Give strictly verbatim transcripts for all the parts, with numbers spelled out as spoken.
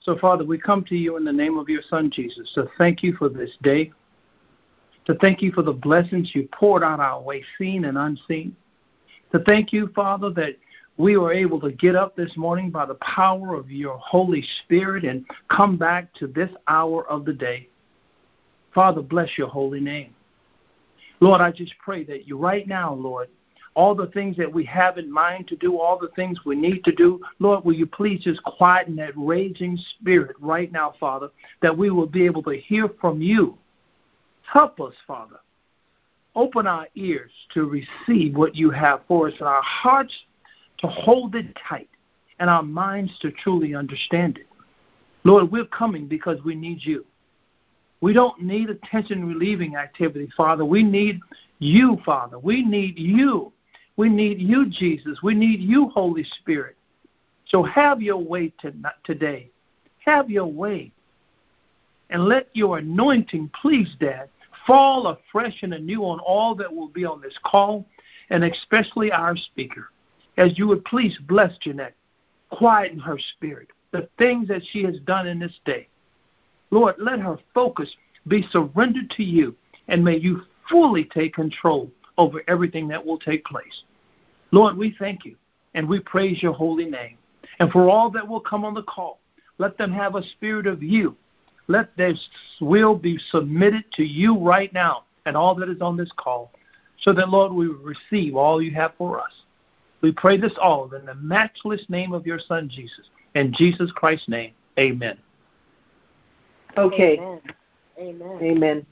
So, Father, we come to you in the name of your Son, Jesus, to thank you for this day, to thank you for the blessings you poured out our way, seen and unseen, to thank you, Father, that we were able to get up this morning by the power of your Holy Spirit and come back to this hour of the day. Father, bless your holy name. Lord, I just pray that you right now, Lord, all the things that we have in mind to do, all the things we need to do, Lord, will you please just quieten that raging spirit right now, Father, that we will be able to hear from you. Help us, Father. Open our ears to receive what you have for us and our hearts to hold it tight and our minds to truly understand it. Lord, we're coming because we need you. We don't need attention-relieving activity, Father. We need you, Father. We need you. We need you, Jesus. We need you, Holy Spirit. So have your way to, today. Have your way. And let your anointing, please, Dad, fall afresh and anew on all that will be on this call, and especially our speaker. As you would please bless Jeanette, quieten her spirit, the things that she has done in this day. Lord, let her focus be surrendered to you, and may you fully take control over everything that will take place. Lord, we thank you, and we praise your holy name. And for all that will come on the call, let them have a spirit of you. Let their will be submitted to you right now and all that is on this call, so that, Lord, we will receive all you have for us. We pray this all in the matchless name of your Son, Jesus. In Jesus Christ's name, amen. Okay. Amen. Amen. Amen.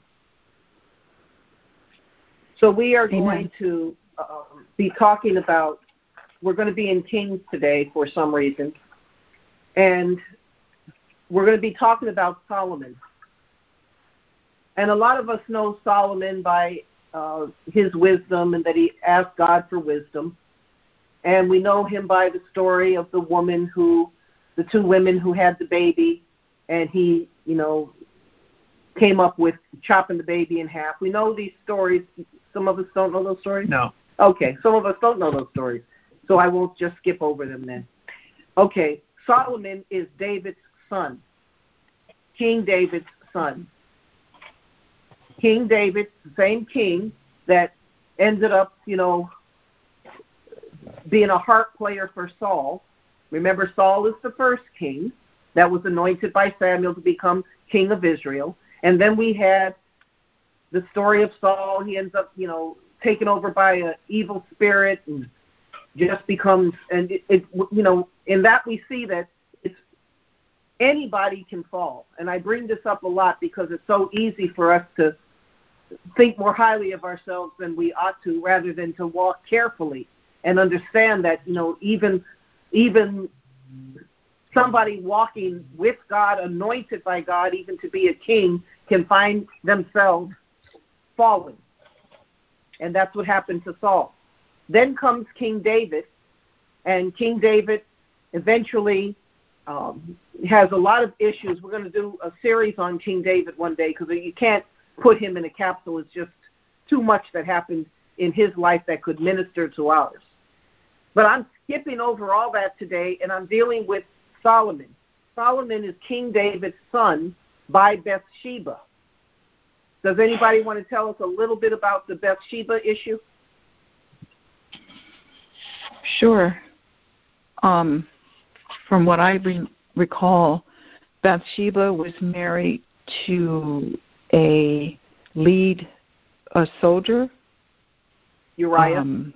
So we are Amen. going to um, be talking about, we're going to be in Kings today for some reason, and we're going to be talking about Solomon. And a lot of us know Solomon by uh, his wisdom and that he asked God for wisdom. And we know him by the story of the woman who, the two women who had the baby, and he, you know, came up with chopping the baby in half. We know these stories. Some of us don't know those stories? No. Okay, some of us don't know those stories. So I won't just skip over them then. Okay, Solomon is David's son, King David's son. King David, the same king that ended up, you know, being a harp player for Saul. Remember, Saul is the first king that was anointed by Samuel to become king of Israel. And then we had the story of Saul. He ends up, you know, taken over by an evil spirit and just becomes, and it, it, you know, in that we see that it's anybody can fall. And I bring this up a lot because it's so easy for us to think more highly of ourselves than we ought to, rather than to walk carefully and understand that, you know, even even somebody walking with God, anointed by God, even to be a king, can find themselves falling. And that's what happened to Saul. Then comes King David, and King David eventually um, has a lot of issues. We're going to do a series on King David one day, because you can't put him in a capsule. It's just too much that happened in his life that could minister to ours. But I'm skipping over all that today, and I'm dealing with Solomon. Solomon is King David's son by Bathsheba. Does anybody want to tell us a little bit about the Bathsheba issue? Sure. Um, from what I re- recall, Bathsheba was married to a lead a soldier. Uriah? Um,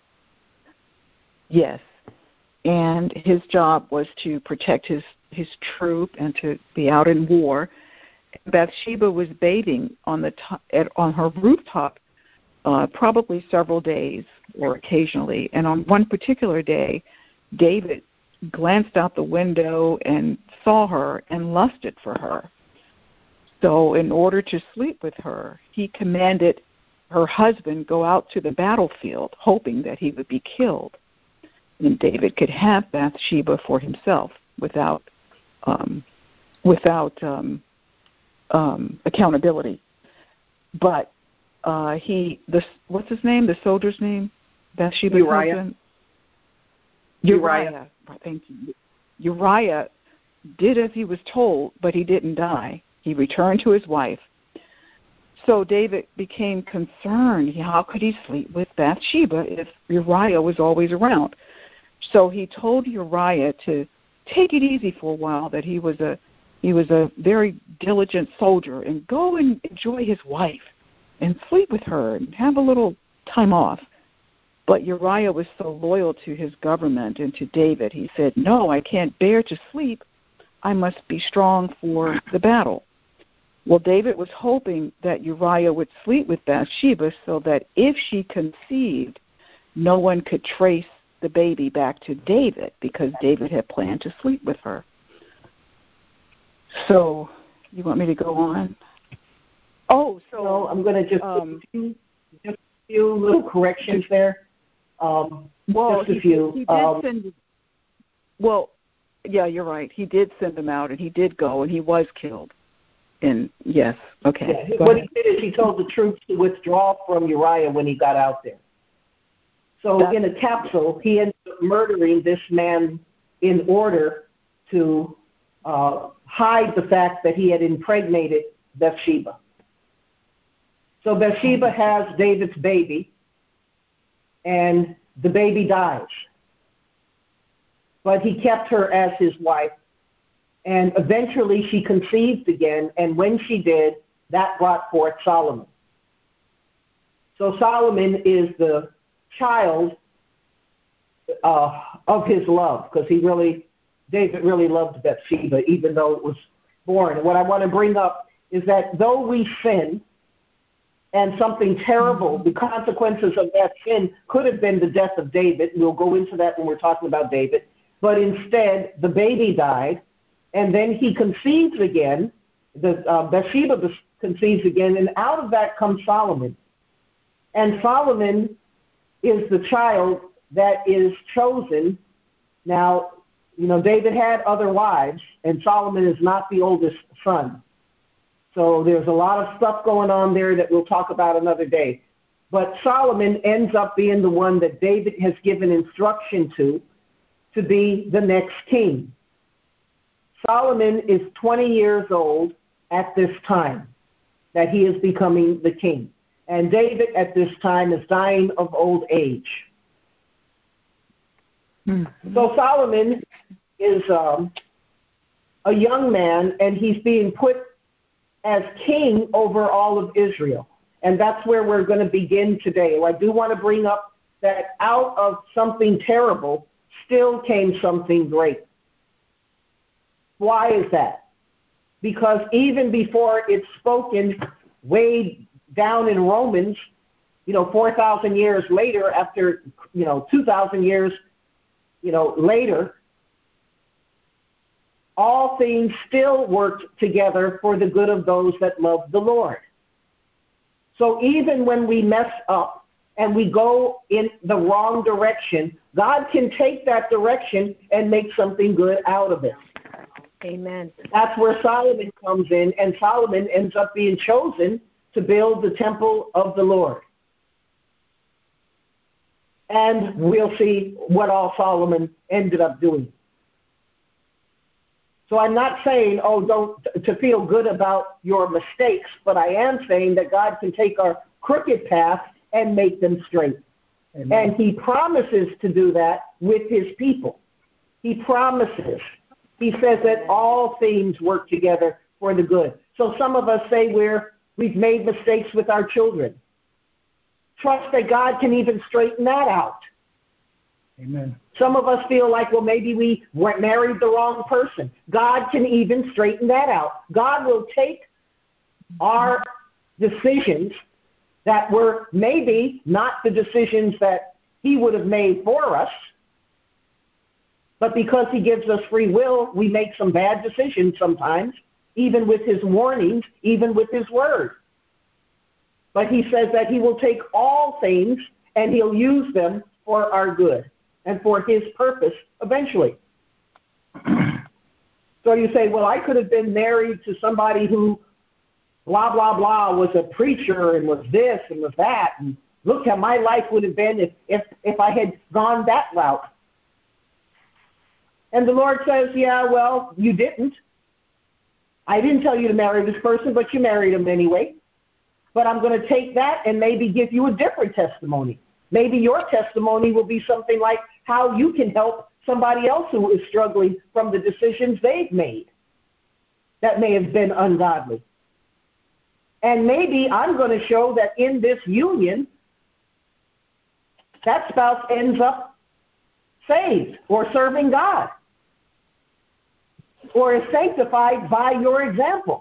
yes. And his job was to protect his, his troop and to be out in war. Bathsheba was bathing on the top, at, on her rooftop uh, probably several days or occasionally. And on one particular day, David glanced out the window and saw her and lusted for her. So in order to sleep with her, he commanded her husband go out to the battlefield, hoping that he would be killed. And David could have Bathsheba for himself without um, without um, um, accountability. But uh, he, the what's his name? The soldier's name? Bathsheba's Uriah. husband? Uriah. Uriah. Thank you. Uriah did as he was told, but he didn't die. He returned to his wife. So David became concerned. How could he sleep with Bathsheba if Uriah was always around? So he told Uriah to take it easy for a while, that he was a he was a very diligent soldier, and go and enjoy his wife and sleep with her and have a little time off. But Uriah was so loyal to his government and to David, he said, no, I can't bear to sleep. I must be strong for the battle. Well, David was hoping that Uriah would sleep with Bathsheba so that if she conceived, no one could trace the baby back to David, because David had planned to sleep with her. So, you want me to go on? Oh, so no, I'm going to just um, just a few little corrections there. Um, well, just a he, few. He did um, send. Well, yeah, you're right. He did send him out, and he did go, and he was killed. And yes, okay. Yeah, what he did is he told the troops to withdraw from Uriah when he got out there. So That's, in a capsule, he ended up murdering this man in order to uh, hide the fact that he had impregnated Bathsheba. So Bathsheba has David's baby, and the baby dies. But he kept her as his wife, and eventually she conceived again, and when she did, that brought forth Solomon. So Solomon is the child uh, of his love, because he really, David really loved Bathsheba, even though it was born. And what I want to bring up is that though we sin, and something terrible, the consequences of that sin could have been the death of David. We'll go into that when we're talking about David. But instead, the baby died, and then he conceives again. The, uh, Bathsheba conceives again, and out of that comes Solomon. And Solomon is the child that is chosen. Now, you know, David had other wives, and Solomon is not the oldest son. So there's a lot of stuff going on there that we'll talk about another day. But Solomon ends up being the one that David has given instruction to, to be the next king. Solomon is twenty years old at this time that he is becoming the king. And David at this time is dying of old age. Mm-hmm. So Solomon is um, a young man, and he's being put as king over all of Israel. And that's where we're going to begin today. I do want to bring up that out of something terrible still came something great. Why is that? Because even before it's spoken way down in Romans, you know, four thousand years later, after, you know, two thousand years, you know, later, all things still worked together for the good of those that love the Lord. So even when we mess up and we go in the wrong direction, God can take that direction and make something good out of it. Amen. That's where Solomon comes in, and Solomon ends up being chosen to build the temple of the Lord. And we'll see what all Solomon ended up doing. So I'm not saying, oh, don't to feel good about your mistakes, but I am saying that God can take our crooked path and make them straight. Amen. And he promises to do that with his people. He promises. He says that all things work together for the good. So some of us say we're, we've made mistakes with our children. Trust that God can even straighten that out. Amen. Some of us feel like, well, maybe we married the wrong person. God can even straighten that out. God will take our decisions that were maybe not the decisions that he would have made for us, but because he gives us free will, we make some bad decisions sometimes, even with his warnings, even with his word. But he says that he will take all things and he'll use them for our good and for his purpose eventually. So you say, well, I could have been married to somebody who blah, blah, blah, was a preacher and was this and was that. And look how my life would have been if, if, if I had gone that route. And the Lord says, yeah, well, you didn't. I didn't tell you to marry this person, but you married him anyway. But I'm going to take that and maybe give you a different testimony. Maybe your testimony will be something like how you can help somebody else who is struggling from the decisions they've made that may have been ungodly. And maybe I'm going to show that in this union, that spouse ends up saved or serving God or is sanctified by your example.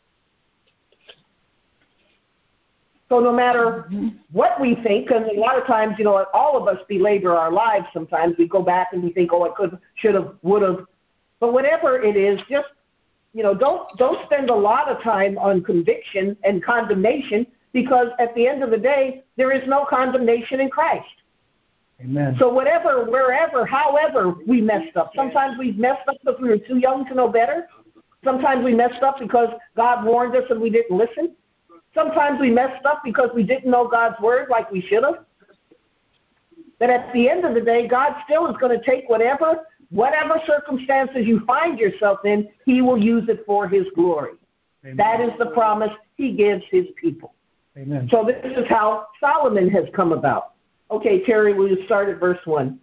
So no matter what we think, and a lot of times, you know, all of us belabor our lives sometimes. We go back and we think, oh, I could, should have, would have. But whatever it is, just, you know, don't don't spend a lot of time on conviction and condemnation, because at the end of the day, there is no condemnation in Christ. Amen. So whatever, wherever, however we messed up. Sometimes we messed up because we were too young to know better. Sometimes we messed up because God warned us and we didn't listen. Sometimes we messed up because we didn't know God's word like we should have. But at the end of the day, God still is going to take whatever, whatever circumstances you find yourself in, he will use it for his glory. Amen. That is the promise he gives his people. Amen. So this is how Solomon has come about. Okay, Terry, will you start at verse one?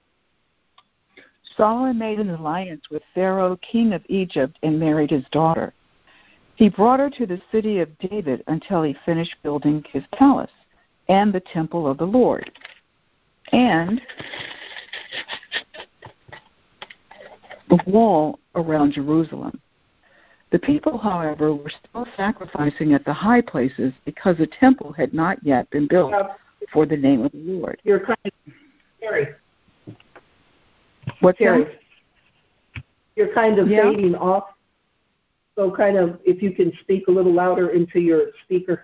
Solomon made an alliance with Pharaoh, king of Egypt, and married his daughter. He brought her to the city of David until he finished building his palace and the temple of the Lord, and the wall around Jerusalem. The people, however, were still sacrificing at the high places because the temple had not yet been built for the name of the Lord. You're kind of, Terry. What's Terry? that? You're kind of yeah. fading off. So kind of, if you can speak a little louder into your speaker.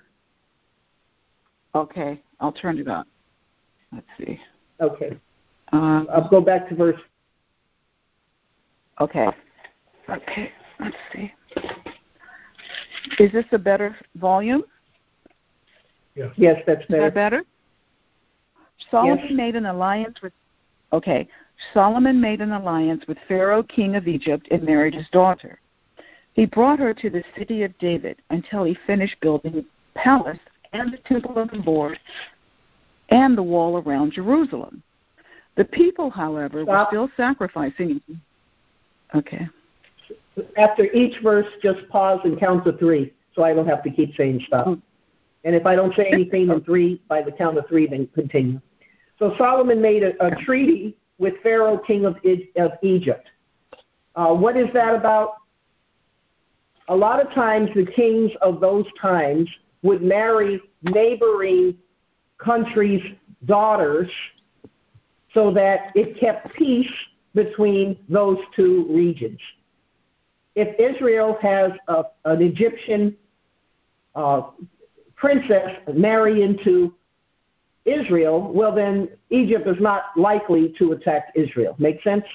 Okay, I'll turn it on. Let's see. Okay. Um, I'll go back to verse. Okay. Okay, let's see. Is this a better volume? Yeah. Yes, that's better. Is that better? Solomon yes. made an alliance with, okay, Solomon made an alliance with Pharaoh, king of Egypt, and married his daughter. He brought her to the city of David until he finished building the palace and the temple of the Lord and the wall around Jerusalem. The people, however, Stop. were still sacrificing. Okay. After each verse, just pause and count to three, so I don't have to keep saying stop. Mm-hmm. And if I don't say anything in three, by the count of three, then continue. So Solomon made a, a treaty with Pharaoh, king of, of Egypt. Uh, what is that about? A lot of times the kings of those times would marry neighboring countries' daughters so that it kept peace between those two regions. If Israel has a, an Egyptian uh, princess marry into Israel, well then Egypt is not likely to attack Israel. Make sense?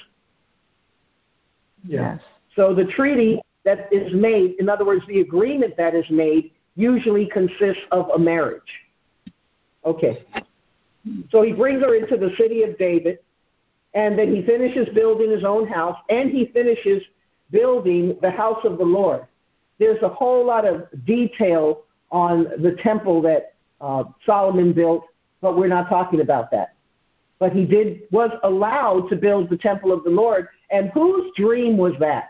Yes. So the treaty that is made, in other words, the agreement that is made, usually consists of a marriage. Okay. So he brings her into the city of David, and then he finishes building his own house, and he finishes building the house of the Lord. There's a whole lot of detail on the temple that uh, Solomon built, but we're not talking about that. But he did was allowed to build the temple of the Lord, and whose dream was that?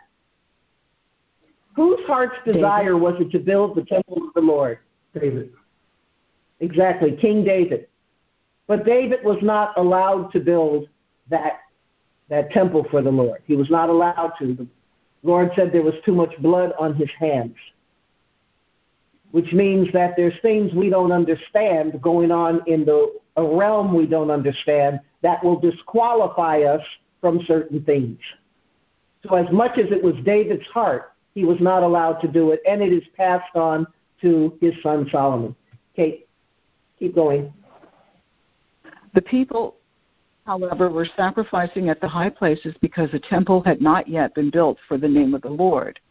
Whose heart's desire was it to build the temple of the Lord? David. Exactly, King David. But David was not allowed to build that, that temple for the Lord. He was not allowed to. The Lord said there was too much blood on his hands, which means that there's things we don't understand going on in the a realm we don't understand that will disqualify us from certain things. So as much as it was David's heart, he was not allowed to do it, and it is passed on to his son Solomon. Okay, keep going. The people, however, were sacrificing at the high places because the temple had not yet been built for the name of the Lord.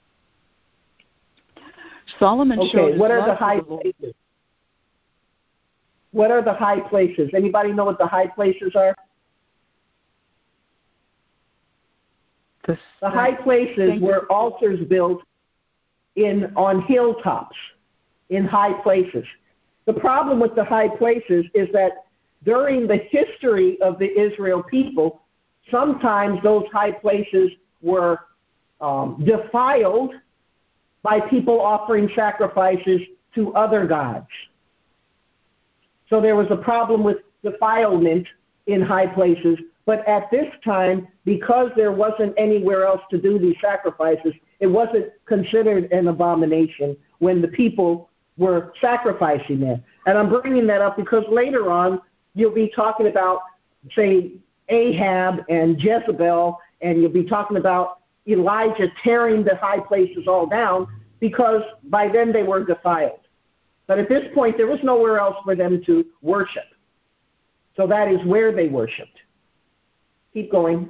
Solomon okay, showed his what are love the high for the Lord. places? What are the high places? Anybody know what the high places are? The, the high places were altars built in on hilltops, in high places. The problem with the high places is that during the history of the Israel people, sometimes those high places were um, defiled by people offering sacrifices to other gods. So there was a problem with defilement in high places. But at this time, because there wasn't anywhere else to do these sacrifices, it wasn't considered an abomination when the people were sacrificing there. And I'm bringing that up because later on, you'll be talking about, say, Ahab and Jezebel, and you'll be talking about Elijah tearing the high places all down because by then they were defiled. But at this point, there was nowhere else for them to worship. So that is where they worshiped. Keep going.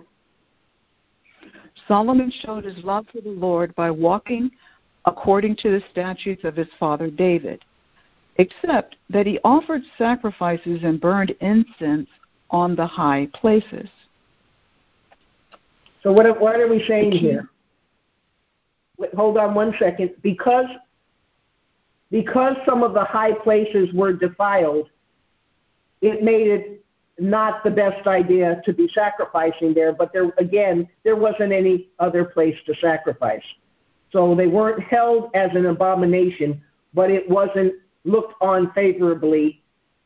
Solomon showed his love for the Lord by walking according to the statutes of his father David, except that he offered sacrifices and burned incense on the high places. So what, what are we saying here? Wait, hold on one second. Because, because some of the high places were defiled, it made it not the best idea to be sacrificing there, but there again, there wasn't any other place to sacrifice. So they weren't held as an abomination, but it wasn't looked on favorably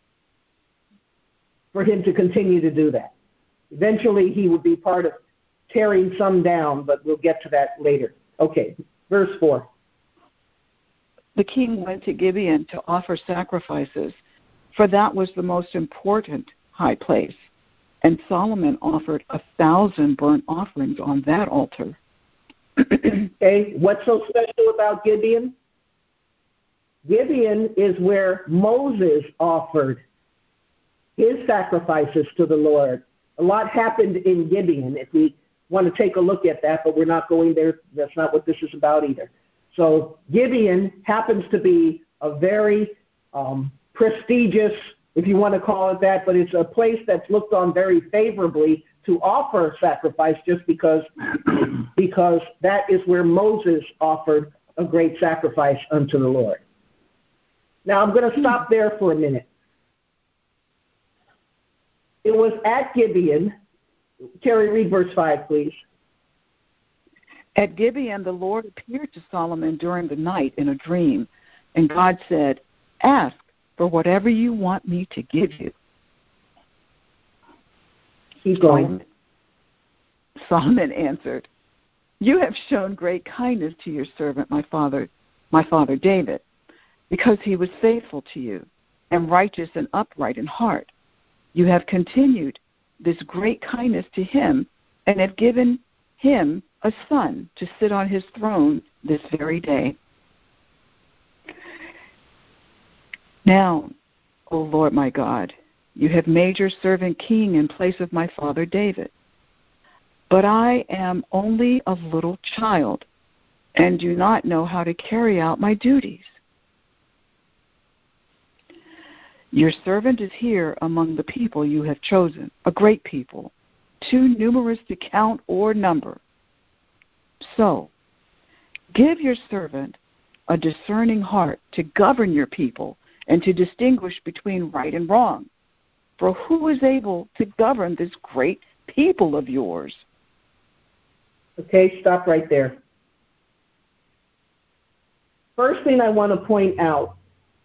for him to continue to do that. Eventually he would be part of tearing some down, but we'll get to that later. Okay, verse four. The king went to Gibeon to offer sacrifices, for that was the most important high place. And Solomon offered a thousand burnt offerings on that altar. Okay, what's so special about Gibeon? Gibeon is where Moses offered his sacrifices to the Lord. A lot happened in Gibeon, if we want to take a look at that, but we're not going there. That's not what this is about either. So Gibeon happens to be a very um, prestigious, if you want to call it that, but it's a place that's looked on very favorably to offer sacrifice just because, because that is where Moses offered a great sacrifice unto the Lord. Now I'm going to stop there for a minute. It was at Gibeon. Terry, read verse five, please. At Gibeon, the Lord appeared to Solomon during the night in a dream, and God said, "Ask for whatever you want me to give you." Keep going. Solomon answered, "You have shown great kindness to your servant, my father, my father David, because he was faithful to you and righteous and upright in heart. You have continued this great kindness to him and have given him a son to sit on his throne this very day. Now, O Lord my God, you have made your servant king in place of my father David. But I am only a little child and do not know how to carry out my duties. Your servant is here among the people you have chosen, a great people, too numerous to count or number. So, give your servant a discerning heart to govern your people and to distinguish between right and wrong. For who is able to govern this great people of yours?" Okay, stop right there. First thing I want to point out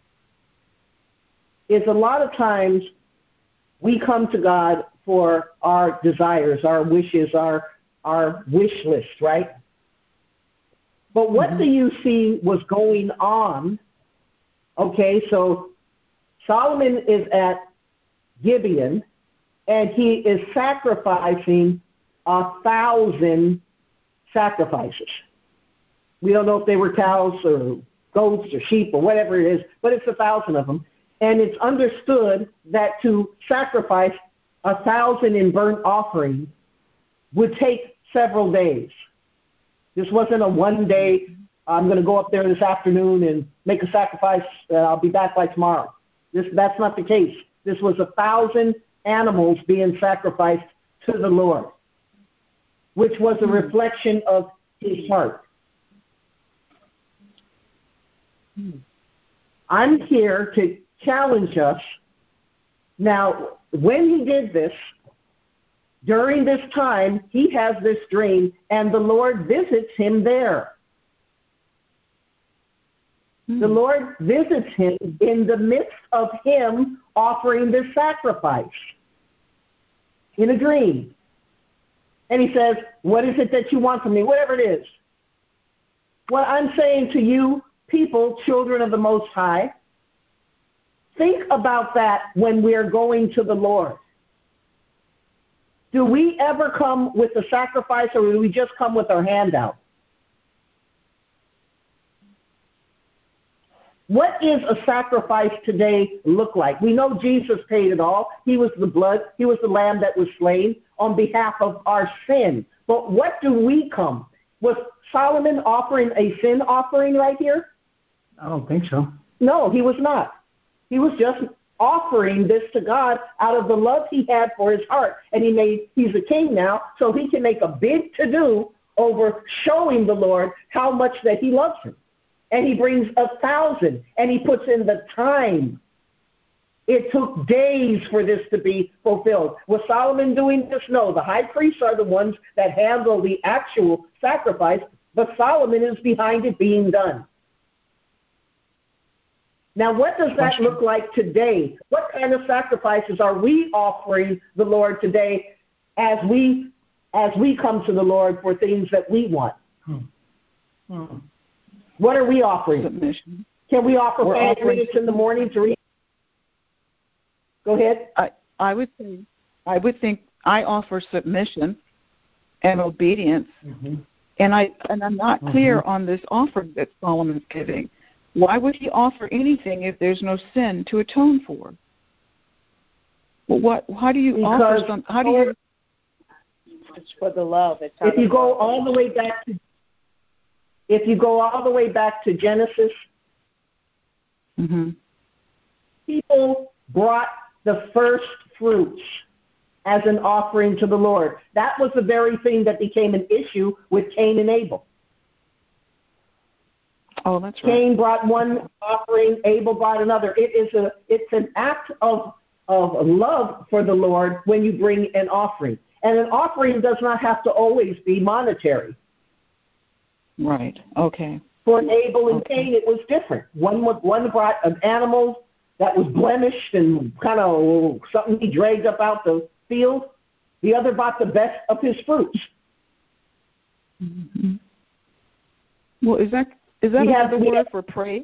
is a lot of times we come to God for our desires, our wishes, our, our wish list, right? But what mm-hmm. do you see was going on? Okay, so Solomon is at Gibeon, and he is sacrificing a thousand sacrifices. We don't know if they were cows or goats or sheep or whatever it is, but it's a thousand of them. And it's understood that to sacrifice a thousand in burnt offering would take several days. This wasn't a one day, I'm going to go up there this afternoon and make a sacrifice, uh, I'll be back by tomorrow. This, that's not the case. This was a thousand animals being sacrificed to the Lord. which was a reflection of his heart. I'm here to challenge us. Now, when he did this, during this time, he has this dream, and the Lord visits him there. The Lord visits him in the midst of him offering this sacrifice in a dream. And he says, what is it that you want from me? Whatever it is. What I'm saying to you, people, children of the Most High, think about that when we're going to the Lord. Do we ever come with a sacrifice, or do we just come with our hand out? What is a sacrifice today look like? We know Jesus paid it all. He was the blood. He was the lamb that was slain on behalf of our sin. But what do we come? Was Solomon offering a sin offering right here? I don't think so. No, he was not. He was just offering this to God out of the love he had for his heart. And he made, he's a king now, so he can make a big to-do over showing the Lord how much that he loves him. And he brings a thousand, and he puts in the time. It took days for this to be fulfilled. Was Solomon doing this? No. The high priests are the ones that handle the actual sacrifice, but Solomon is behind it being done. Now, what does that look like today? What kind of sacrifices are we offering the Lord today as we as we come to the Lord for things that we want? Hmm. Hmm. What are we offering? Submission. Can we offer We're five offering minutes in the morning to read? Go ahead. I, I would think I would think I offer submission and obedience, mm-hmm. and I and I'm not mm-hmm. clear on this offering that Solomon's giving. Why would he offer anything if there's no sin to atone for? Well, what? How do you because offer some? How do you? It's for the love. It's if you go all the way back to, if you go all the way back to Genesis, mm-hmm. people brought the first fruits as an offering to the Lord. That was the very thing that became an issue with Cain and Abel. Oh, that's right. Cain brought one offering, Abel brought another. It is a, it's an act of, of love for the Lord when you bring an offering. And an offering does not have to always be monetary. Right. Okay. For Abel and okay. Cain, it was different. One, one brought an animal that was blemished and kind of something he dragged up out the field. The other brought the best of his fruits. Mm-hmm. Well, is that is that another word have, for praise?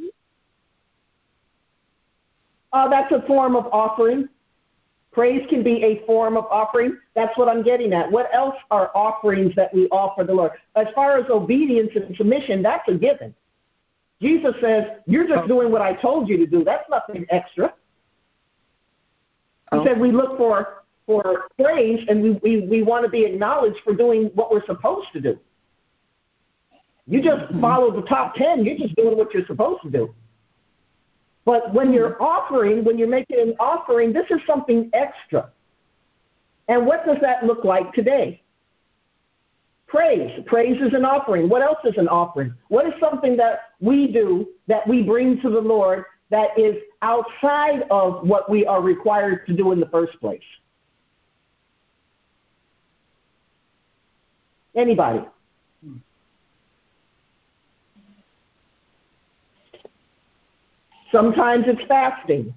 Uh, that's a form of offering. Praise can be a form of offering. That's what I'm getting at. What else are offerings that we offer the Lord? As far as obedience and submission, that's a given. Jesus says, you're just doing what I told you to do. That's nothing extra. He oh. said we look for, for praise, and we, we, we want to be acknowledged for doing what we're supposed to do. You just mm-hmm. follow the top ten. You're just doing what you're supposed to do. But when you're offering, when you're making an offering, this is something extra. And what does that look like today? Praise. Praise is an offering. What else is an offering? What is something that we do that we bring to the Lord that is outside of what we are required to do in the first place? Anybody? Sometimes it's fasting.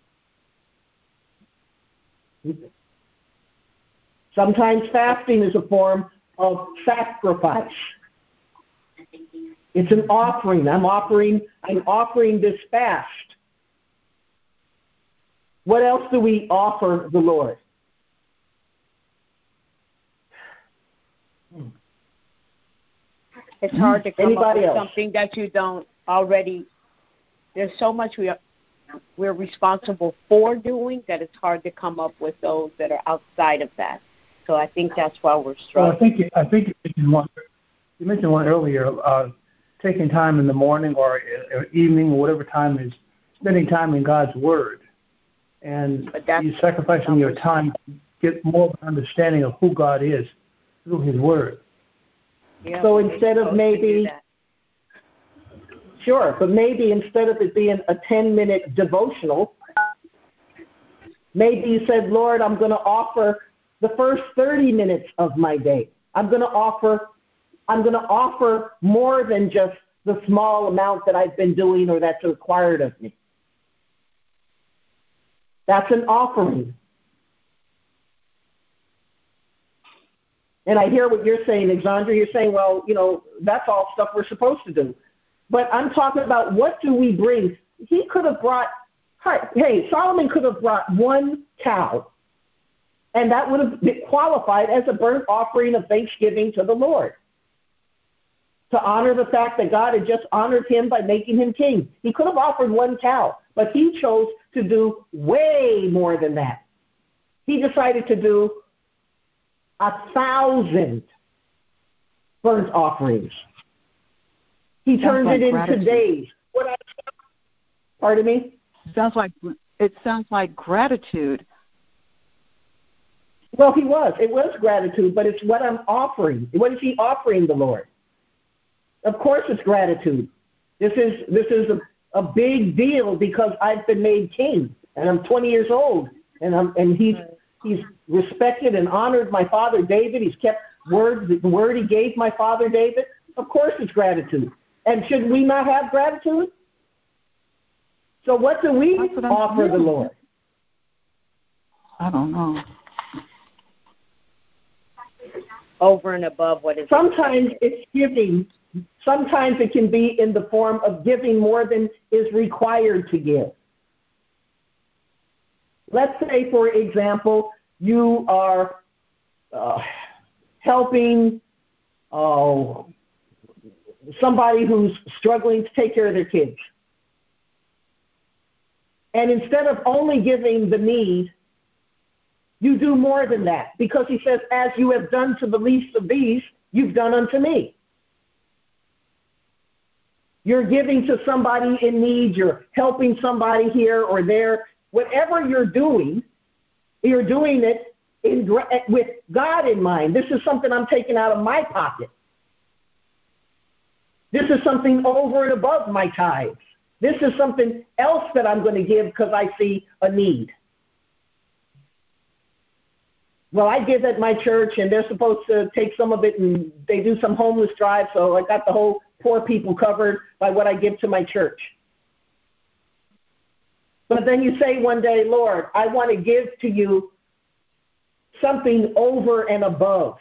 Sometimes fasting is a form of sacrifice. It's an offering. I'm offering, I'm offering this fast. What else do we offer the Lord? It's hard to come Anybody up with else? Something that you don't already. There's so much we are, we're responsible for doing that it's hard to come up with those that are outside of that. So I think that's why we're struggling. Well, I think you, I think you mentioned one, you mentioned one earlier, uh, taking time in the morning or, or evening or whatever time is spending time in God's Word, and you sacrificing your time to get more of an understanding of who God is through His Word. Yeah, so we're instead of supposed to do maybe, that. sure, but maybe instead of it being a ten-minute devotional, maybe you said, Lord, I'm going to offer the first thirty minutes of my day. I'm going to offer, I'm going to offer more than just the small amount that I've been doing or that's required of me. That's an offering. And I hear what you're saying, Alexandra. You're saying, well, you know, that's all stuff we're supposed to do. But I'm talking about what do we bring? He could have brought, hey, Solomon could have brought one cow, and that would have been qualified as a burnt offering of thanksgiving to the Lord, to honor the fact that God had just honored him by making him king. He could have offered one cow, but he chose to do way more than that. He decided to do a thousand burnt offerings. He turned like it into gratitude. days. What I, pardon me? Sounds like it sounds like gratitude. Well, he was. It was gratitude, but it's what I'm offering. What is he offering the Lord? Of course, it's gratitude. This is this is a, a big deal because I've been made king, and I'm twenty years old, and I'm and he's he's respected and honored my father David. He's kept word the word he gave my father David. Of course, it's gratitude. And should we not have gratitude? So what do we what offer the Lord? I don't know. Over and above what is Sometimes expected. it's giving. Sometimes it can be in the form of giving more than is required to give. Let's say, for example, you are uh, helping uh, somebody who's struggling to take care of their kids. And instead of only giving the need, you do more than that, because he says, as you have done to the least of these, you've done unto me. You're giving to somebody in need, you're helping somebody here or there. Whatever you're doing, you're doing it in, with God in mind. This is something I'm taking out of my pocket. This is something over and above my tithes. This is something else that I'm going to give because I see a need. Well, I give at my church, and they're supposed to take some of it, and they do some homeless drive, so I got the whole poor people covered by what I give to my church. But then you say one day, Lord, I want to give to you something over and above.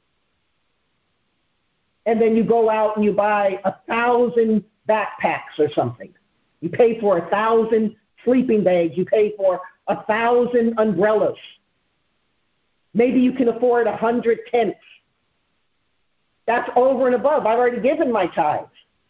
And then you go out and you buy a thousand backpacks or something. You pay for a thousand sleeping bags. You pay for a thousand umbrellas. Maybe you can afford a hundred tents. That's over and above. I've already given my tithes.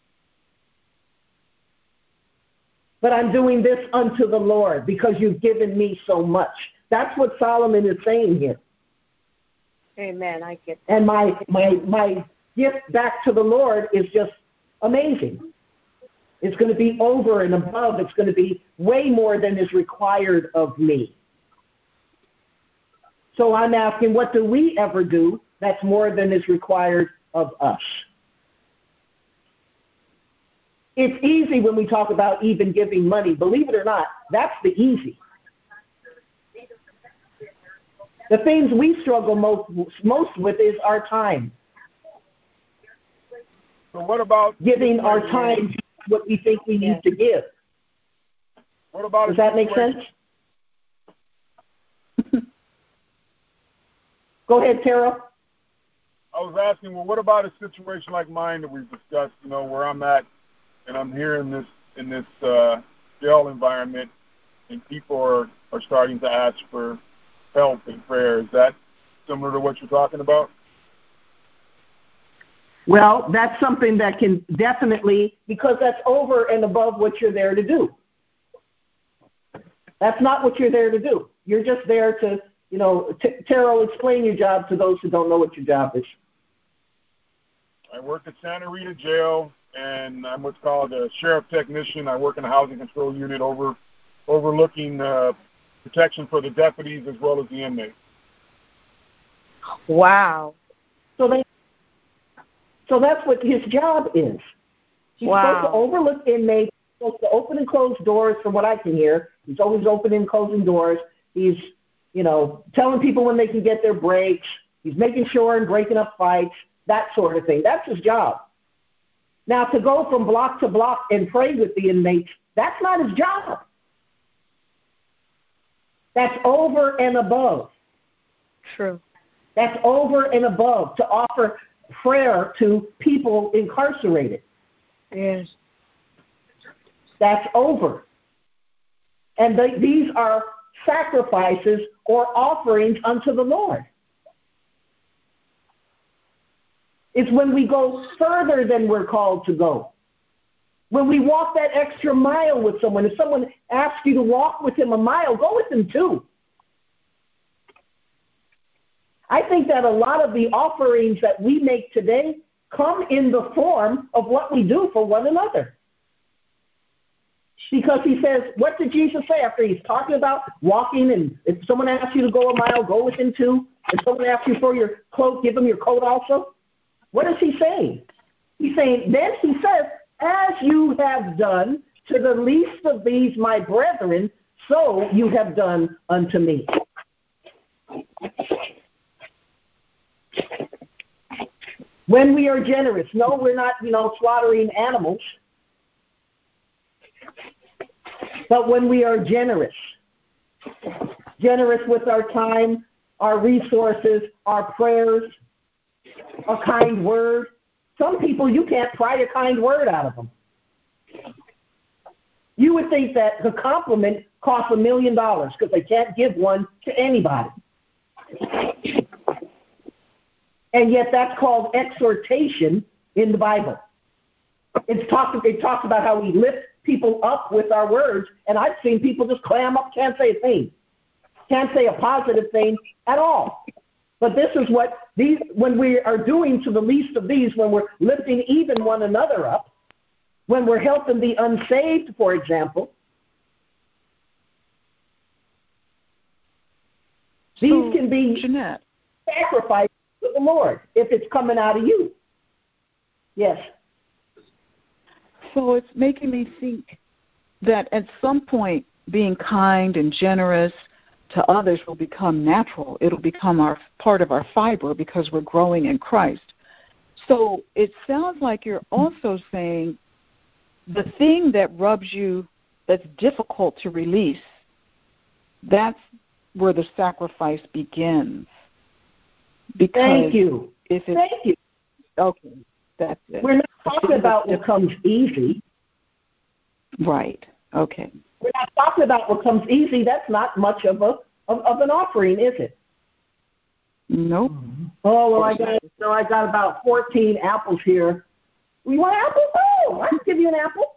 But I'm doing this unto the Lord because you've given me so much. That's what Solomon is saying here. Amen. I get that. And my my my gift back to the Lord is just amazing. It's going to be over and above. It's going to be way more than is required of me. So I'm asking, what do we ever do that's more than is required of us? It's easy when we talk about even giving money. Believe it or not, that's the easy. The things we struggle most, most with is our time. So what about giving our time to what we think we need to give? What about Does that make sense? Go ahead, Tara. I was asking, well, what about a situation like mine that we've discussed, you know, where I'm at and I'm here in this in this uh, jail environment and people are, are starting to ask for help and prayer. Is that similar to what you're talking about? Well, that's something that can definitely, because that's over and above what you're there to do. That's not what you're there to do. You're just there to, you know, t- Terrell, explain your job to those who don't know what your job is. I work at Santa Rita Jail, and I'm what's called a sheriff technician. I work in a housing control unit over overlooking uh, protection for the deputies as well as the inmates. Wow. So they So that's what his job is. He's Wow. supposed to overlook inmates, he's supposed to open and close doors from what I can hear. He's always opening and closing doors. He's, you know, telling people when they can get their breaks. He's making sure and breaking up fights, that sort of thing. That's his job. Now, to go from block to block and pray with the inmates, that's not his job. That's over and above. True. That's over and above to offer prayer to people incarcerated. Yes. That's over. And the, these are sacrifices or offerings unto the Lord. It's when we go further than we're called to go. When we walk that extra mile with someone. If someone asks you to walk with him a mile, go with them too. I think that a lot of the offerings that we make today come in the form of what we do for one another. Because he says, what did Jesus say after he's talking about walking? And if someone asks you to go a mile, go with him too. If someone asks you for your cloak, give them your coat also. What is he saying? He's saying, then he says, as you have done to the least of these, my brethren, so you have done unto me. When we are generous, no, we're not, you know, slaughtering animals. But when we are generous, generous with our time, our resources, our prayers, a kind word. Some people, you can't pry a kind word out of them. You would think that the compliment costs a million dollars because they can't give one to anybody. And yet that's called exhortation in the Bible. It's talk, it talks about how we lift people up with our words, and I've seen people just clam up, can't say a thing. Can't say a positive thing at all. But this is what these, when we are doing to the least of these, when we're lifting even one another up, when we're helping the unsaved, for example, these So, can be Jeanette, sacrificed to the Lord if it's coming out of you. Yes. so it's making me think that at some point being kind and generous to others will become natural. It'll become our part of our fiber because we're growing in Christ. So it sounds like you're also saying the thing that rubs you, that's difficult to release, that's where the sacrifice begins. Because Thank you. If it's, Thank you. Okay, that's it. We're not talking about what comes easy. Right. Okay. We're not talking about what comes easy. That's not much of a of, of an offering, is it? Nope. Oh well, I got so I got about fourteen apples here. You want an apple? Oh, I can give you an apple.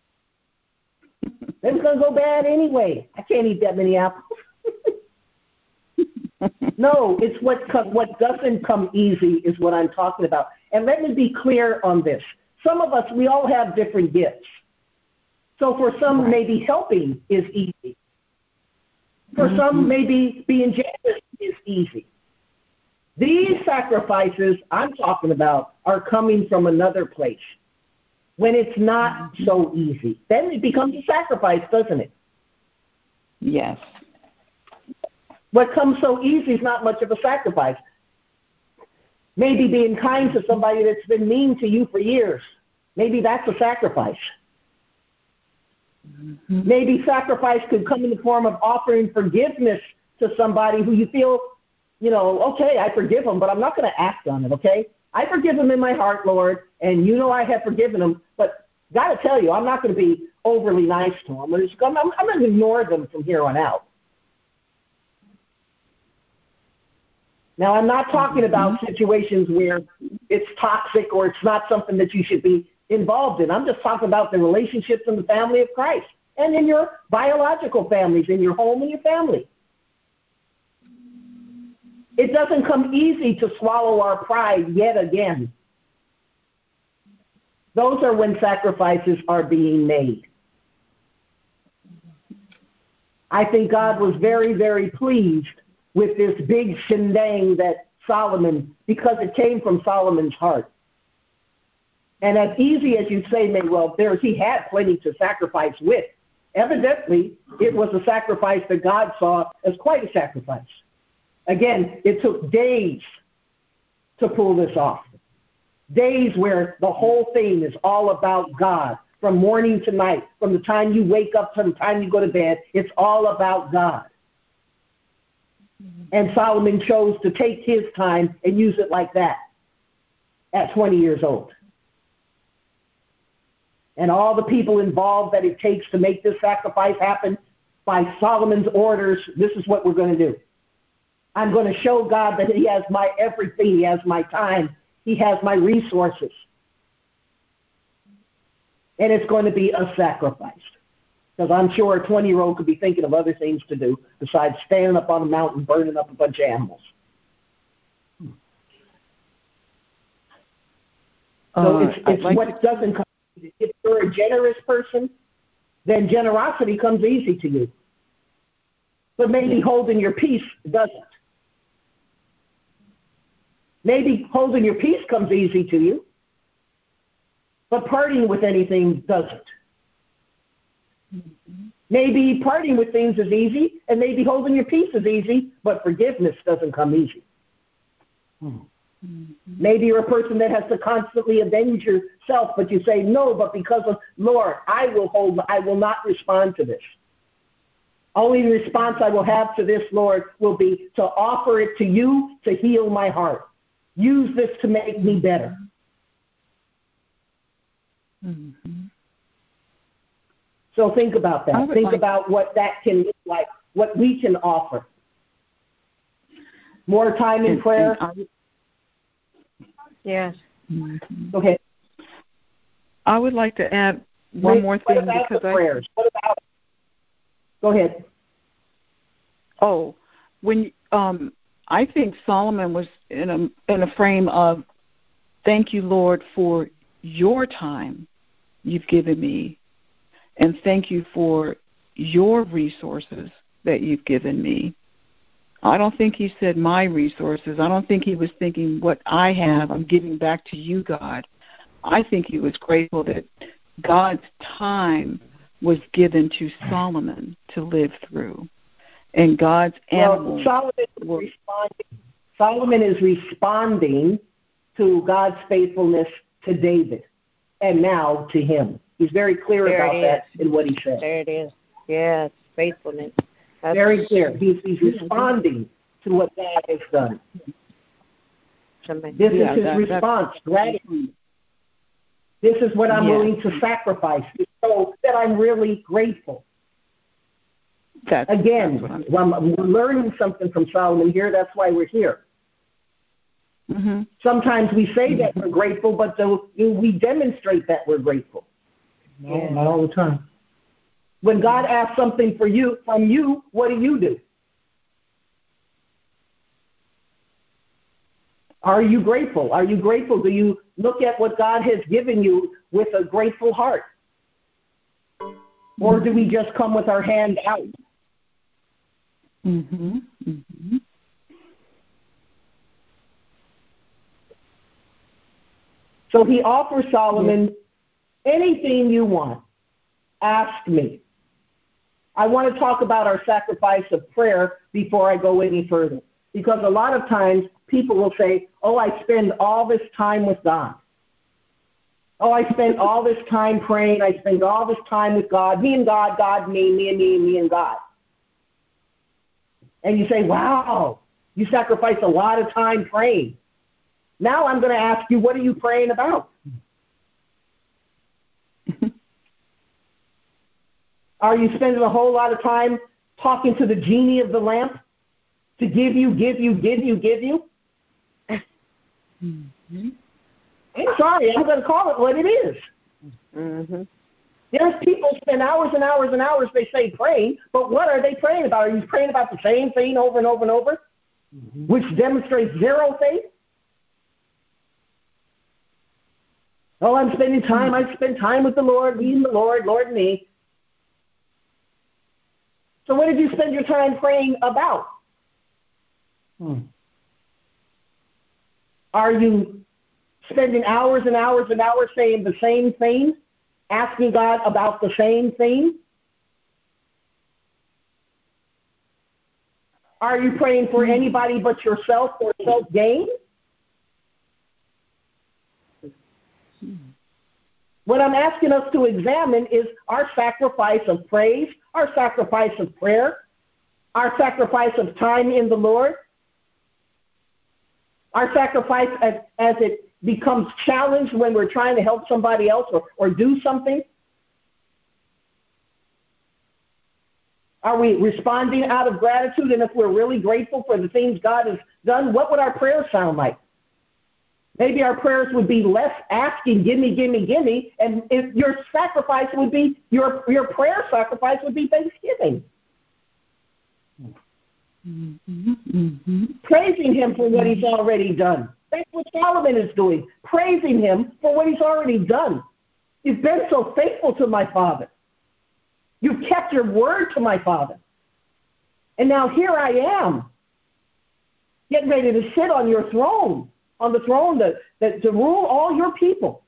It's gonna go bad anyway. I can't eat that many apples. No, it's what com- what doesn't come easy is what I'm talking about. And let me be clear on this. Some of us, we all have different gifts. So for some, right. maybe helping is easy. For mm-hmm. some, maybe being generous is easy. These sacrifices I'm talking about are coming from another place. When it's not mm-hmm. so easy, then it becomes a sacrifice, doesn't it? Yes. What comes so easy is not much of a sacrifice. Maybe being kind to somebody that's been mean to you for years. Maybe that's a sacrifice. Mm-hmm. Maybe sacrifice could come in the form of offering forgiveness to somebody who you feel, you know, okay, I forgive them, but I'm not going to act on it, okay? I forgive them in my heart, Lord, and you know I have forgiven them, but got to tell you, I'm not going to be overly nice to them. I'm, I'm, I'm going to ignore them from here on out. Now, I'm not talking about situations where it's toxic or it's not something that you should be involved in. I'm just talking about the relationships in the family of Christ and in your biological families, in your home and your family. It doesn't come easy to swallow our pride yet again. Those are when sacrifices are being made. I think God was very, very pleased with this big shendang that Solomon, because it came from Solomon's heart. And as easy as you say may well, there he had plenty to sacrifice with. Evidently, it was a sacrifice that God saw as quite a sacrifice. Again, it took days to pull this off. Days where the whole thing is all about God. From morning to night, from the time you wake up to the time you go to bed, it's all about God. And Solomon chose to take his time and use it like that at twenty years old. And all the people involved that it takes to make this sacrifice happen, by Solomon's orders, this is what we're going to do. I'm going to show God that he has my everything. He has my time. He has my resources. And it's going to be a sacrifice. Because I'm sure a twenty-year-old could be thinking of other things to do besides standing up on a mountain burning up a bunch of animals. So Uh, it's, it's like what to... doesn't come easy. If you're a generous person, then generosity comes easy to you. But maybe yeah. holding your peace doesn't. Maybe holding your peace comes easy to you, but parting with anything doesn't. Mm-hmm. Maybe parting with things is easy, and maybe holding your peace is easy, but forgiveness doesn't come easy. Mm-hmm. Maybe you're a person that has to constantly avenge yourself, but you say, no, but because of, Lord, I will hold, I will not respond to this. Only the response I will have to this, Lord, will be to offer it to you to heal my heart. Use this to make me better. Mm-hmm. So think about that. Think like... about what that can look like, what we can offer. More time in prayer. Yes. Mm-hmm. Okay. I would like to add one Wait, more thing what about because the I. Prayers? What about? Go ahead. Oh, when um, I think Solomon was in a in a frame of, thank you, Lord, for your time you've given me, and thank you for your resources that you've given me. I don't think he said my resources. I don't think he was thinking what I have, I'm giving back to you, God. I think he was grateful that God's time was given to Solomon to live through. And God's animals. Well, Solomon is, were, responding, Solomon is responding to God's faithfulness to David and now to him. He's very clear there about that in what he said. There it is. Yes, faithfulness. That's very clear. He's, he's responding to what God has done. This yeah, is his that, response, gratitude. This is what I'm yeah. willing to sacrifice to show that I'm really grateful. That's, Again, that's I'm, we're learning something from Solomon here. That's why we're here. Mm-hmm. Sometimes we say that we're grateful, but do, do we demonstrate that we're grateful? No, yeah. Not all the time. When God asks something for you from you, what do you do? Are you grateful? Are you grateful? Do you look at what God has given you with a grateful heart? Or do we just come with our hand out? Mm-hmm. Mm-hmm. So he offers Solomon, anything you want, ask me. I want to talk about our sacrifice of prayer before I go any further. Because a lot of times people will say, oh, I spend all this time with God. Oh, I spend all this time praying. I spend all this time with God. Me and God, God, me, me and me, me and God. And you say, wow, you sacrifice a lot of time praying. Now I'm going to ask you, what are you praying about? Are you spending a whole lot of time talking to the genie of the lamp to give you, give you, give you, give you? Mm-hmm. I'm sorry, I'm going to call it what it is. Mm-hmm. There's people spend hours and hours and hours, they say, praying, but what are they praying about? Are you praying about the same thing over and over and over, mm-hmm. which demonstrates zero faith? Oh, I'm spending time. I spend time with the Lord, me and the Lord, Lord and me. So what did you spend your time praying about? Hmm. Are you spending hours and hours and hours saying the same thing, asking God about the same thing? Are you praying for anybody but yourself for self-gain? What I'm asking us to examine is our sacrifice of praise, our sacrifice of prayer, our sacrifice of time in the Lord, our sacrifice as, as it becomes challenged when we're trying to help somebody else or, or do something. Are we responding out of gratitude? And if we're really grateful for the things God has done, what would our prayers sound like? Maybe our prayers would be less asking, gimme, gimme, gimme, and if your sacrifice would be, your, your prayer sacrifice would be thanksgiving. Mm-hmm, mm-hmm. Praising him for what he's already done. That's what Solomon is doing, praising him for what he's already done. You've been so faithful to my father. You've kept your word to my father. And now here I am, getting ready to sit on your throne. On the throne that, that to rule all your people.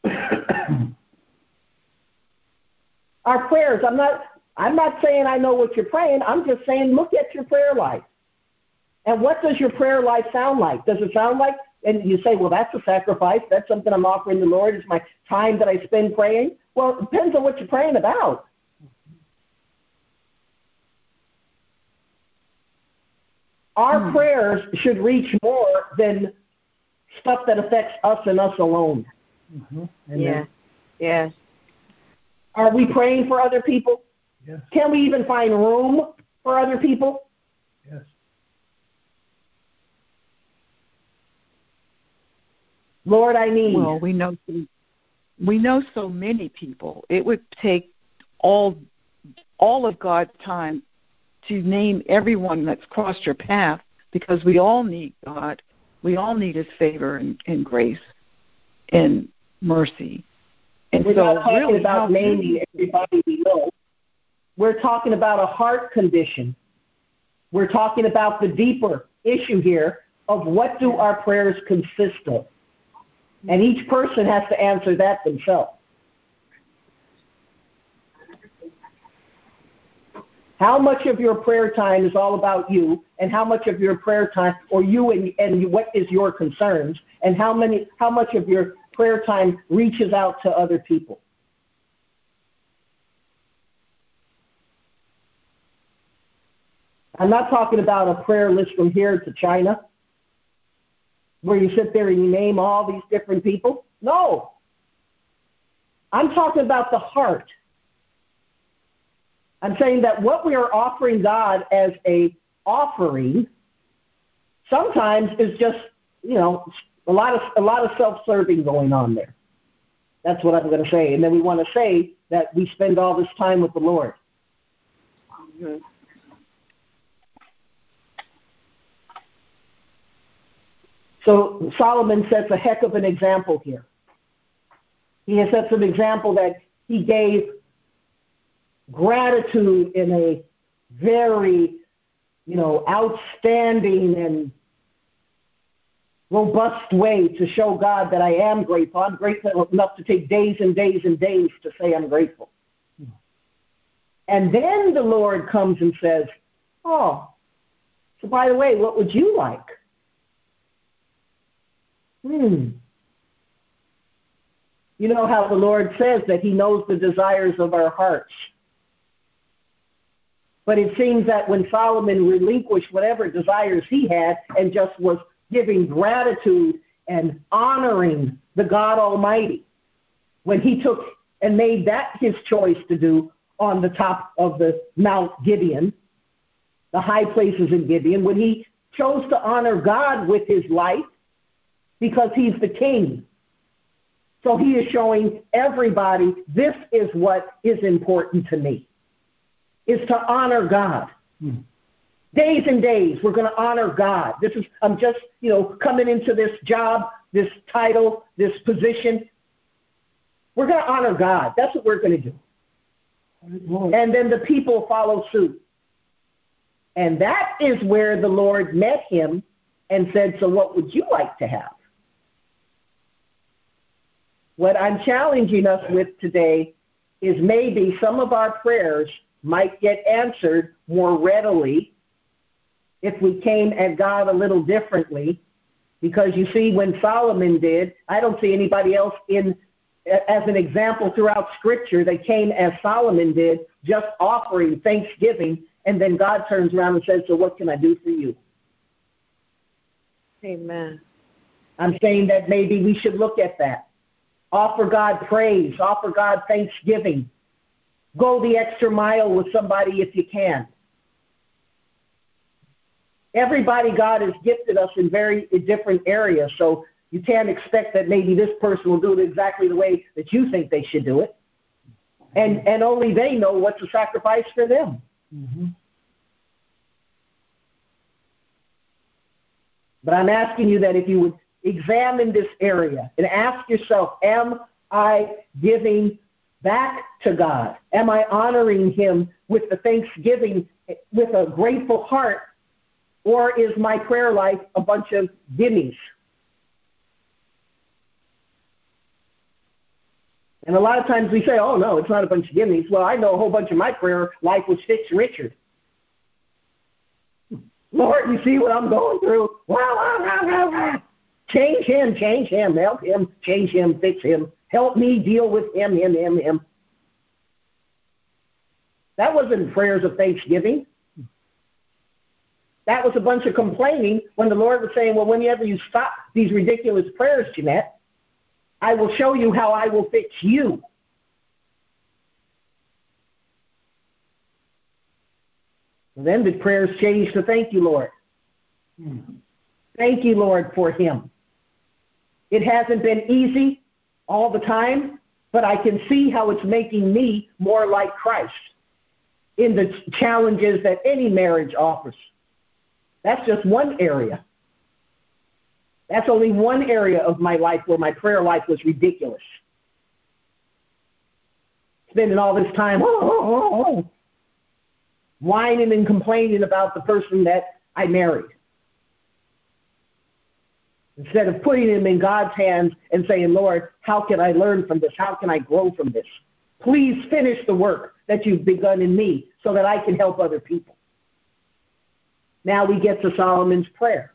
Our prayers, I'm not I'm not saying I know what you're praying. I'm just saying look at your prayer life. And what does your prayer life sound like? Does it sound like, and you say, well, that's a sacrifice. That's something I'm offering the Lord. It's my time that I spend praying. Well, it depends on what you're praying about. Our hmm. prayers should reach more than stuff that affects us and us alone. Mm-hmm. Yeah. Yes. Are we praying for other people? Yes. Can we even find room for other people? Yes. Lord, I need. Well, we know we know so many people. It would take all all of God's time to name everyone that's crossed your path, because we all need God. We all need his favor and, and grace and mercy. And We're so not talking really about naming everybody we know. We're talking about a heart condition. We're talking about the deeper issue here of what do our prayers consist of. And each person has to answer that themselves. How much of your prayer time is all about you, and how much of your prayer time, or you and, and what is your concerns, and how many, how much of your prayer time reaches out to other people? I'm not talking about a prayer list from here to China, where you sit there and you name all these different people. No. I'm talking about the heart. I'm saying that what we are offering God as a offering sometimes is just, you know, a lot of a lot of self-serving going on there. That's what I'm going to say. And then we want to say that we spend all this time with the Lord. Mm-hmm. So Solomon sets a heck of an example here. He has set an example that he gave gratitude in a very, you know, outstanding and robust way to show God that I am grateful. I'm grateful enough to take days and days and days to say I'm grateful. And then the Lord comes and says, oh, so by the way, what would you like? Hmm. You know how the Lord says that he knows the desires of our hearts. But it seems that when Solomon relinquished whatever desires he had and just was giving gratitude and honoring the God Almighty, when he took and made that his choice to do on the top of the Mount Gibeon, the high places in Gibeon, when he chose to honor God with his life because he's the king. So he is showing everybody, this is what is important to me, is to honor God. Hmm. Days and days, we're going to honor God. This is, I'm just, you know, coming into this job, this title, this position. We're going to honor God. That's what we're going to do. And then the people follow suit. And that is where the Lord met him and said, so what would you like to have? What I'm challenging us with today is maybe some of our prayers might get answered more readily if we came at God a little differently. Because you see, when Solomon did, I don't see anybody else in as an example throughout Scripture that came as Solomon did, just offering thanksgiving, and then God turns around and says, so what can I do for you? Amen. I'm saying that maybe we should look at that. Offer God praise. Offer God thanksgiving. Go the extra mile with somebody if you can. Everybody, God has gifted us in very different areas, so you can't expect that maybe this person will do it exactly the way that you think they should do it. And and only they know what's a sacrifice for them. Mm-hmm. But I'm asking you that if you would examine this area and ask yourself, am I giving back to God? Am I honoring Him with the thanksgiving, with a grateful heart? Or is my prayer life a bunch of gimmies? And a lot of times we say, oh, no, it's not a bunch of gimmies. Well, I know a whole bunch of my prayer life was fix Richard. Lord, you see what I'm going through? Wow, wow, wow, wow, wow. Change him, change him, help him, change him, fix him. Help me deal with him, him, him, him. That wasn't prayers of thanksgiving. That was a bunch of complaining when the Lord was saying, well, whenever you stop these ridiculous prayers, Jeanette, I will show you how I will fix you. And then the prayers changed to thank you, Lord. Thank you, Lord, for him. It hasn't been easy all the time, but I can see how it's making me more like Christ in the challenges that any marriage offers. That's just one area. That's only one area of my life where my prayer life was ridiculous. Spending all this time oh, oh, oh, whining and complaining about the person that I married. Instead of putting him in God's hands and saying, Lord, how can I learn from this? How can I grow from this? Please finish the work that you've begun in me so that I can help other people. Now we get to Solomon's prayer.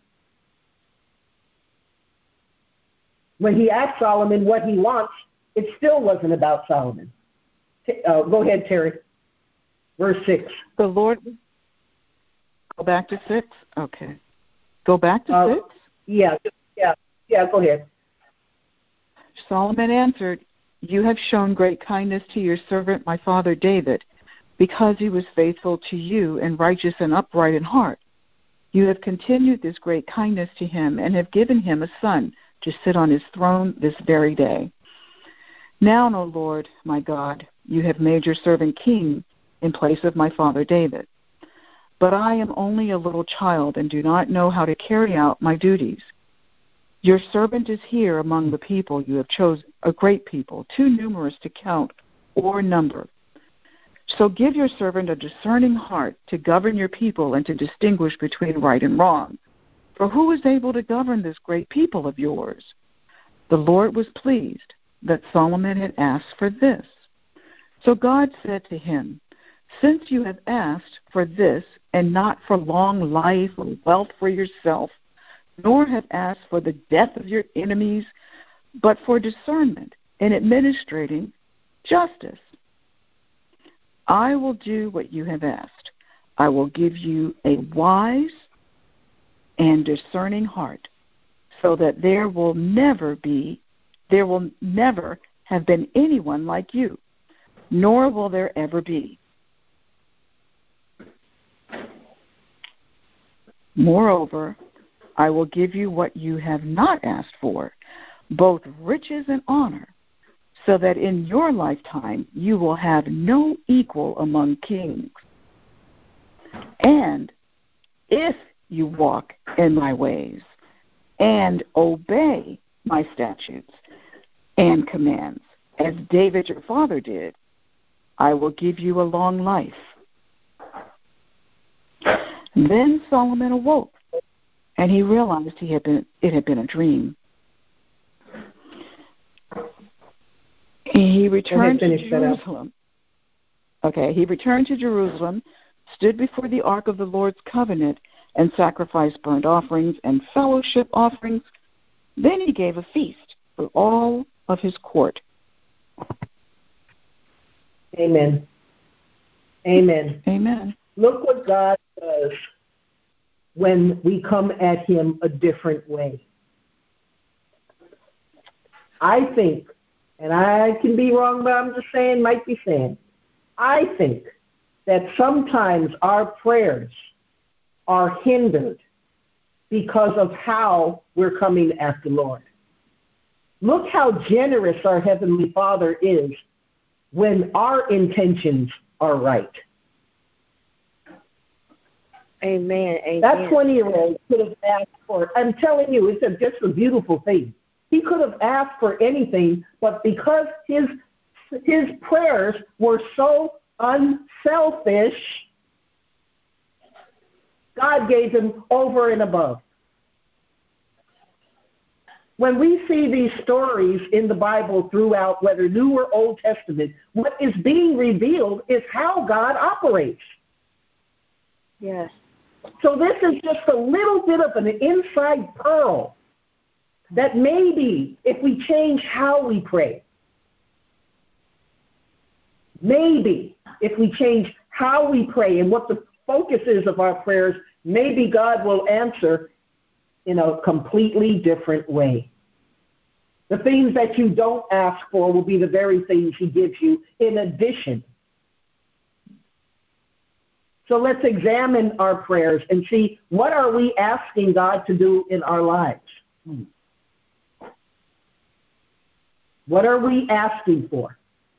When he asked Solomon what he wants, it still wasn't about Solomon. Uh, go ahead, Terry. Verse six. The Lord, go back to six? Okay. Go back to uh, six? Yeah, yeah, yeah, go ahead. Solomon answered, you have shown great kindness to your servant, my father David, because he was faithful to you and righteous and upright in heart. You have continued this great kindness to him and have given him a son to sit on his throne this very day. Now, O Lord, my God, you have made your servant king in place of my father David. But I am only a little child and do not know how to carry out my duties. Your servant is here among the people you have chosen, a great people, too numerous to count or number. So give your servant a discerning heart to govern your people and to distinguish between right and wrong. For who is able to govern this great people of yours? The Lord was pleased that Solomon had asked for this. So God said to him, since you have asked for this and not for long life or wealth for yourself, nor have asked for the death of your enemies, but for discernment in administrating justice, I will do what you have asked. I will give you a wise and discerning heart, so that there will never be, there will never have been anyone like you, nor will there ever be. Moreover, I will give you what you have not asked for, both riches and honor, so that in your lifetime you will have no equal among kings. And if you walk in my ways and obey my statutes and commands, as David your father did, I will give you a long life. Then Solomon awoke, and he realized he had been, it had been a dream. He returned to Jerusalem. Okay, he returned to Jerusalem, stood before the ark of the Lord's covenant, and sacrificed burnt offerings and fellowship offerings. Then he gave a feast for all of his court. Amen. Amen. Amen. Look what God does when we come at him a different way. I think, and I can be wrong, but I'm just saying, might be saying, I think that sometimes our prayers are hindered because of how we're coming at the Lord. Look how generous our Heavenly Father is when our intentions are right. Amen. Amen. That twenty-year-old could have asked for, I'm telling you, it's a, just a beautiful thing. He could have asked for anything, but because his his prayers were so unselfish, God gave him over and above. When we see these stories in the Bible throughout, whether New or Old Testament, what is being revealed is how God operates. Yes. So this is just a little bit of an inside pearl that maybe if we change how we pray, maybe if we change how we pray and what the focus is of our prayers, maybe God will answer in a completely different way. The things that you don't ask for will be the very things he gives you in addition. So let's examine our prayers and see, what are we asking God to do in our lives? What are we asking for?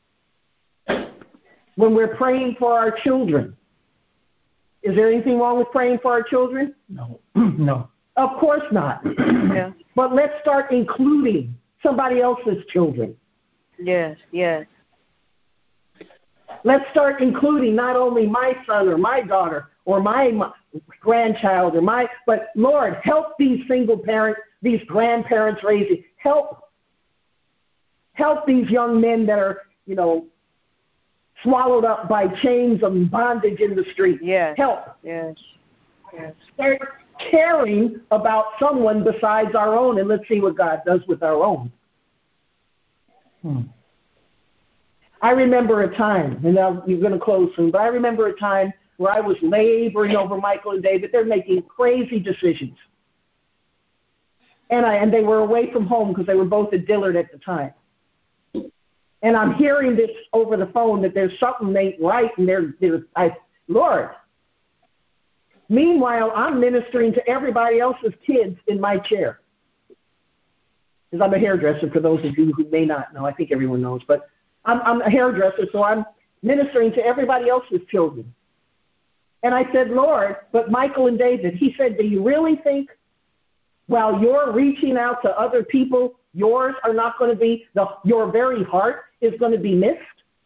When we're praying for our children, is there anything wrong with praying for our children? No. No. Of course not. Yeah. But let's start including somebody else's children. Yes, yes. Let's start including not only my son or my daughter or my grandchild or my, but Lord, help these single parents, these grandparents raising. Help, help these young men that are, you know, swallowed up by chains of bondage in the street. Yes. Help. Yes. Yes. Start caring about someone besides our own, and let's see what God does with our own. Hmm. I remember a time, and now you're going to close soon, but I remember a time where I was laboring over Michael and David. They're making crazy decisions. And I and they were away from home because they were both at Dillard at the time. And I'm hearing this over the phone that there's something ain't right, and they're, they're I, Lord. Meanwhile, I'm ministering to everybody else's kids in my chair. Because I'm a hairdresser, for those of you who may not know. I think everyone knows, but I'm, I'm a hairdresser, so I'm ministering to everybody else's children. And I said, Lord, but Michael and David, he said, do you really think while you're reaching out to other people, yours are not going to be, the, your very heart is going to be missed?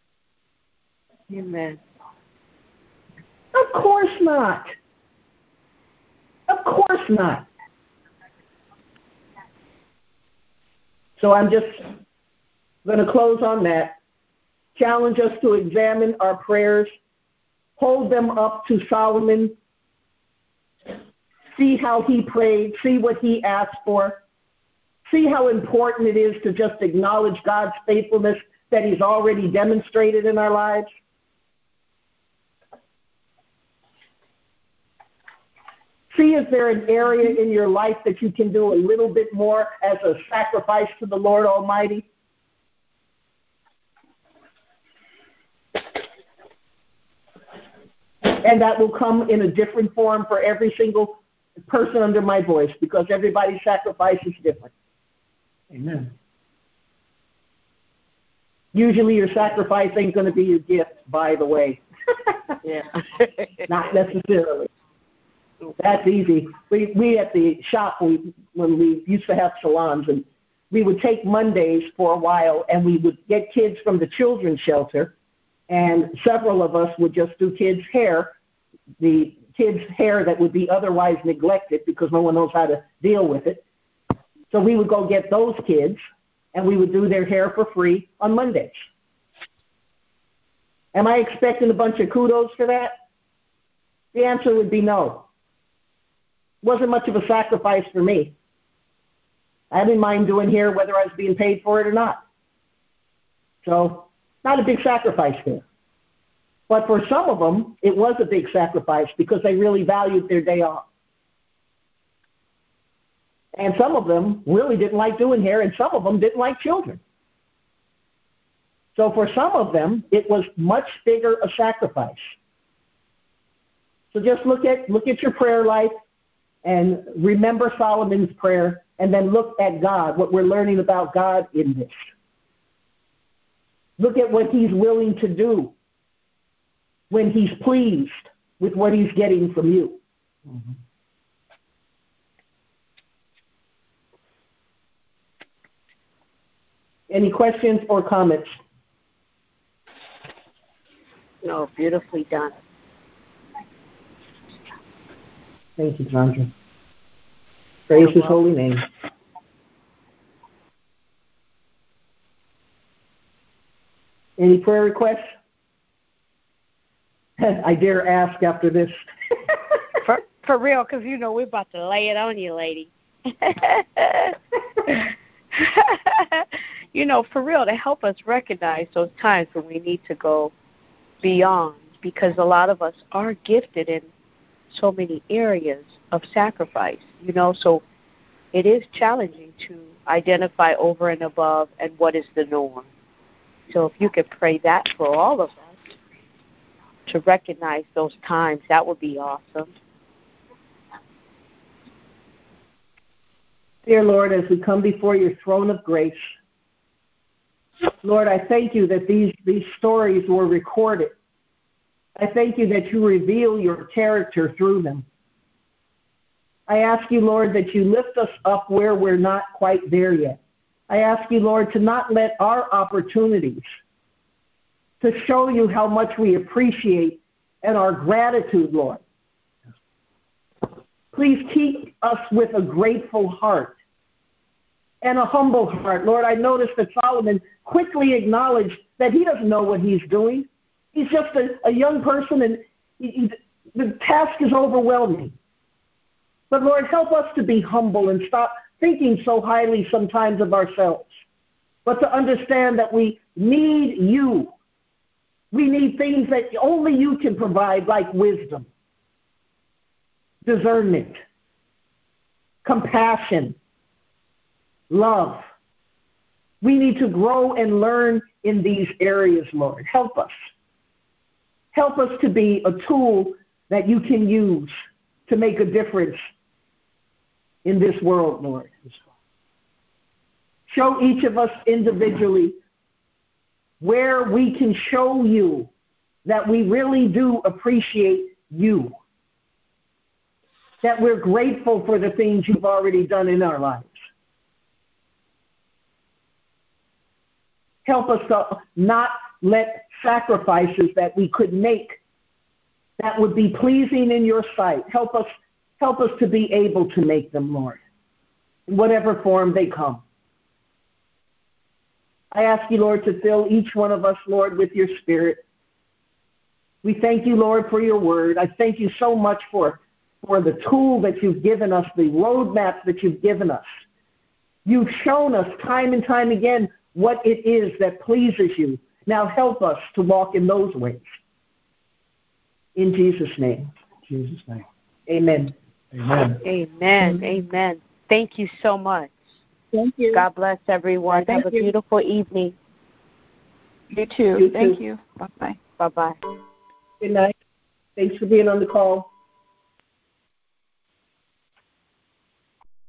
Amen. Of course not. Of course not. So I'm just going to close on that. Challenge us to examine our prayers, hold them up to Solomon, see how he prayed, see what he asked for, see how important it is to just acknowledge God's faithfulness that he's already demonstrated in our lives. See if there's an area in your life that you can do a little bit more as a sacrifice to the Lord Almighty. And that will come in a different form for every single person under my voice, because everybody's sacrifice is different. Amen. Usually your sacrifice ain't going to be your gift, by the way. Yeah. Not necessarily. That's easy. We we at the shop, we, when we used to have salons, and we would take Mondays for a while, and we would get kids from the children's shelter, and several of us would just do kids' hair, the kids' hair that would be otherwise neglected because no one knows how to deal with it. So we would go get those kids, and we would do their hair for free on Mondays. Am I expecting a bunch of kudos for that? The answer would be no. Wasn't much of a sacrifice for me. I didn't mind doing hair whether I was being paid for it or not. So, not a big sacrifice there. But for some of them, it was a big sacrifice because they really valued their day off. And some of them really didn't like doing hair, and some of them didn't like children. So for some of them, it was much bigger a sacrifice. So just look at look at your prayer life and remember Solomon's prayer, and then look at God, what we're learning about God in this. Look at what he's willing to do when he's pleased with what he's getting from you. Mm-hmm. Any questions or comments? No, beautifully done. Thank you, Sandra. Praise his holy name. Any prayer requests? I dare ask after this. for, for real, because you know we're about to lay it on you, lady. You know, for real, to help us recognize those times when we need to go beyond, because a lot of us are gifted in so many areas of sacrifice, you know, so it is challenging to identify over and above and what is the norm. So if you could pray that for all of us, to recognize those times, that would be awesome. Dear Lord, as we come before your throne of grace, Lord, I thank you that these, these stories were recorded. I thank you that you reveal your character through them. I ask you, Lord, that you lift us up where we're not quite there yet. I ask you, Lord, to not let our opportunities to show you how much we appreciate and our gratitude, Lord. Please keep us with a grateful heart and a humble heart. Lord, I noticed that Solomon quickly acknowledged that he doesn't know what he's doing. He's just a, a young person, and he, he, the task is overwhelming. But Lord, help us to be humble and stop thinking so highly sometimes of ourselves, but to understand that we need you. We need things that only you can provide, like wisdom, discernment, compassion, love. We need to grow and learn in these areas, Lord. Help us. Help us to be a tool that you can use to make a difference in this world, Lord. Show each of us individually where we can show you that we really do appreciate you, that we're grateful for the things you've already done in our lives. Help us to not let sacrifices that we could make that would be pleasing in your sight. Help us, help us to be able to make them, Lord, in whatever form they come. I ask you, Lord, to fill each one of us, Lord, with your Spirit. We thank you, Lord, for your word. I thank you so much for, for the tool that you've given us, the roadmap that you've given us. You've shown us time and time again what it is that pleases you. Now help us to walk in those ways. In Jesus' name. In Jesus' name. Amen. Amen. Amen. Amen. Thank you so much. Thank you. God bless everyone. Thank Have a you. beautiful evening. You too. You Thank too. you. Bye-bye. Bye-bye. Good night. Thanks for being on the call.